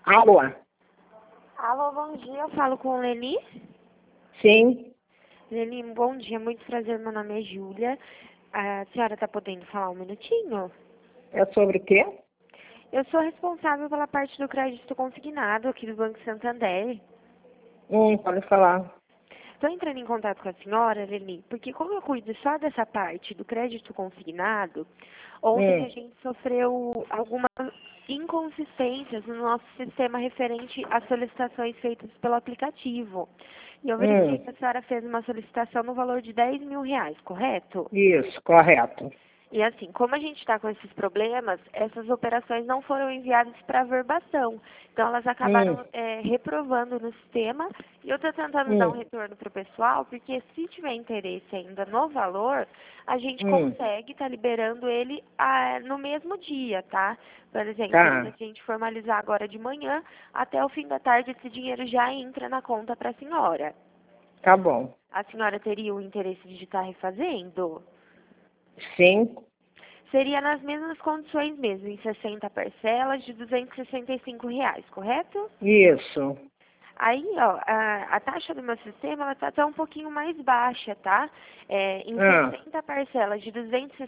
Alô? Alô, bom dia. Eu falo com o Leni. Sim, Leni, bom dia. Muito prazer. Meu nome é Júlia. A senhora está podendo falar um minutinho? é sobre o quê? Eu sou responsável pela parte do crédito consignado aqui do Banco Santander. Pode falar. Estou entrando em contato com a senhora, Leni, porque como eu cuido só dessa parte do crédito consignado, ontem a gente sofreu algumas inconsistências no nosso sistema referente às solicitações feitas pelo aplicativo. E eu verifiquei que a senhora fez uma solicitação no valor de R$ 10.000, correto? Isso, correto. E assim, como a gente está com esses problemas, essas operações não foram enviadas para averbação. Então, elas acabaram reprovando no sistema. E eu estou tentando dar um retorno para o pessoal, porque se tiver interesse ainda no valor, a gente consegue estar liberando ele no mesmo dia, tá? Por exemplo, Tá, se a gente formalizar agora de manhã, até o fim da tarde esse dinheiro já entra na conta para a senhora. tá bom. A senhora teria o interesse de estar refazendo? Sim, Seria nas mesmas condições mesmo, em 60 parcelas de R$ 265, correto? isso. Aí, ó, a taxa do meu sistema, ela tá até um pouquinho mais baixa, tá? Em Ah, 60 parcelas de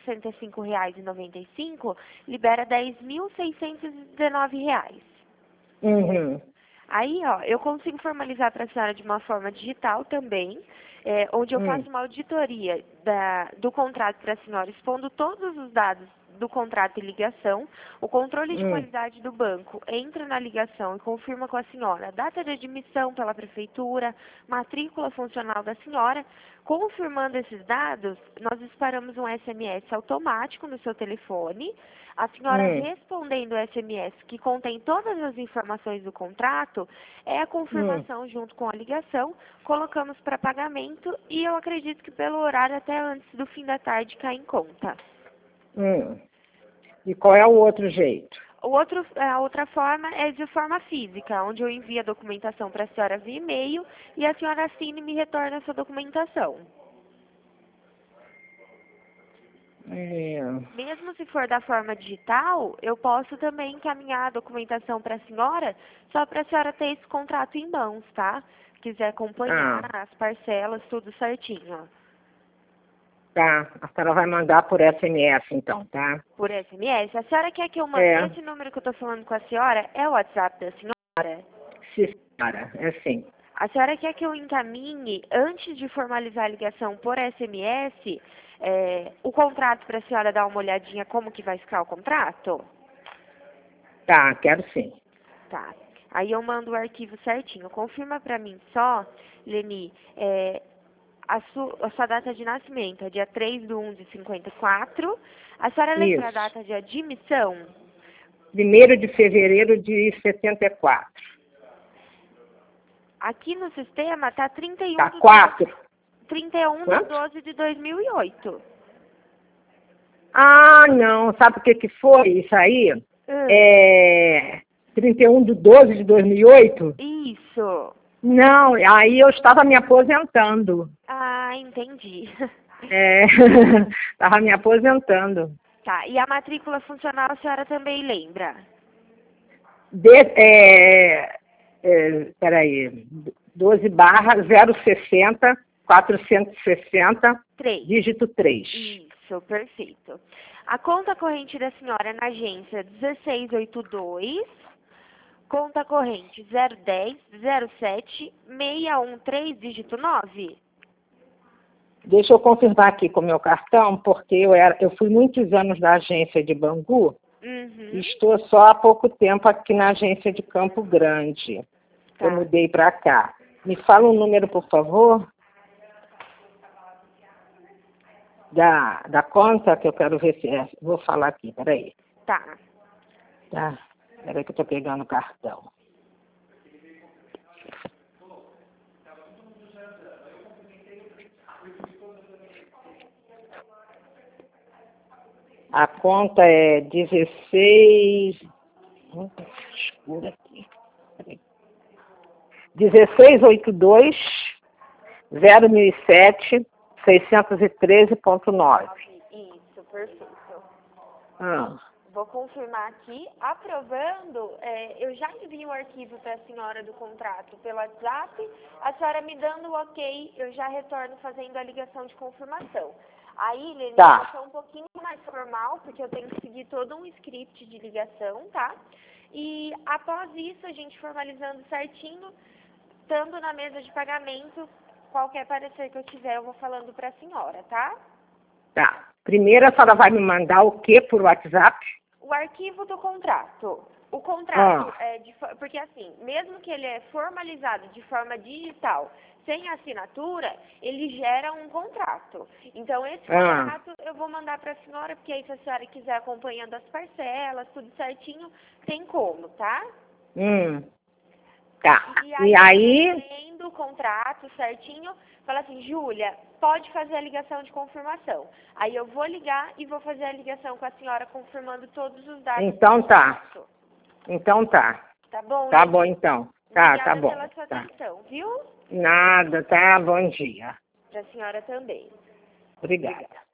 R$ 265,95, libera R$ 10.619. uhum, Aí, ó, eu consigo formalizar para a senhora de uma forma digital também, onde eu faço uma auditoria do contrato para a senhora, expondo todos os dados do contrato e ligação. O controle de qualidade do banco entra na ligação e confirma com a senhora a data de admissão pela prefeitura, matrícula funcional da senhora. Confirmando esses dados, nós disparamos um SMS automático no seu telefone. A senhora respondendo o SMS que contém todas as informações do contrato, é a confirmação junto com a ligação, colocamos para pagamento e eu acredito que pelo horário até antes do fim da tarde cai em conta. E qual é o outro jeito? A outra forma é de forma física, onde eu envio a documentação para a senhora via e-mail e a senhora assina e me retorna essa documentação. Mesmo se for da forma digital, eu posso também encaminhar a documentação para a senhora, só para a senhora ter esse contrato em mãos, tá? Quiser acompanhar as parcelas, tudo certinho. Tá, a senhora vai mandar por SMS então, tá? Por SMS. A senhora quer que eu mande? Esse número que eu estou falando com a senhora é o WhatsApp da senhora? Sim, senhora, é sim. A senhora quer que eu encaminhe, antes de formalizar a ligação por SMS, o contrato para a senhora dar uma olhadinha como que vai ficar o contrato? Tá, quero sim. Tá. Aí eu mando o arquivo certinho. Confirma para mim só, Leni, a sua data de nascimento é dia 3/1/54. A senhora lembra a Isso. data de admissão? 1º de fevereiro de 74. Aqui no sistema tá 31 Tá, de 4. 31 de 12 de 2008. Ah, não, sabe o que que foi isso aí? 31/12 de 2008? Isso. Não, aí eu estava me aposentando. Ah, entendi. Estava me aposentando. Tá, e a matrícula funcional a senhora também lembra? Peraí, 12/060/460, 3. dígito 3. Isso, perfeito. A conta corrente da senhora é na agência 1682, conta corrente 010-07-613, dígito 9. Deixa eu confirmar aqui com o meu cartão, porque eu fui muitos anos da agência de Bangu e estou só há pouco tempo aqui na agência de Campo Grande. Tá. Eu mudei para cá. Me fala um número, por favor, da conta, que eu quero ver se é. Vou falar aqui, peraí. Tá. Tá, peraí que eu estou pegando o cartão. A conta é 16... Muito escuro aqui. 1682 0.007 613,9. Isso, perfeito. Vou confirmar aqui. Aprovando, eu já envio o arquivo para a senhora do contrato pelo WhatsApp. A senhora me dando o ok, eu já retorno fazendo a ligação de confirmação. Aí, Lene, eu sou um pouquinho mais formal, porque eu tenho que seguir todo um script de ligação, tá? E após isso, a gente formalizando certinho, estando na mesa de pagamento, qualquer parecer que eu tiver, eu vou falando para a senhora, tá? Tá. Primeiro a senhora vai me mandar o que por WhatsApp? O arquivo do contrato. O contrato porque assim, mesmo que ele é formalizado de forma digital, sem assinatura, ele gera um contrato. Então, esse contrato eu vou mandar para a senhora, porque aí se a senhora quiser acompanhando as parcelas, tudo certinho, tem como, tá? Tá. E aí lendo o contrato certinho, fala assim, Júlia, pode fazer a ligação de confirmação. Aí eu vou ligar e vou fazer a ligação com a senhora confirmando todos os dados. Então tá. Então tá. Tá bom? Tá bom então. Tá bom. Obrigada pela sua atenção, viu? Nada, tá? Bom dia. Para a senhora também. Obrigada.